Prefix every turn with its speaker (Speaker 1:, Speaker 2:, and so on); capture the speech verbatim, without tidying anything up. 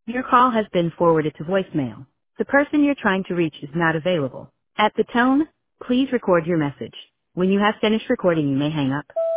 Speaker 1: Your call has been forwarded to voicemail. The person you're trying to reach is not available. At the tone, please record your message. When you have finished recording, you may hang up.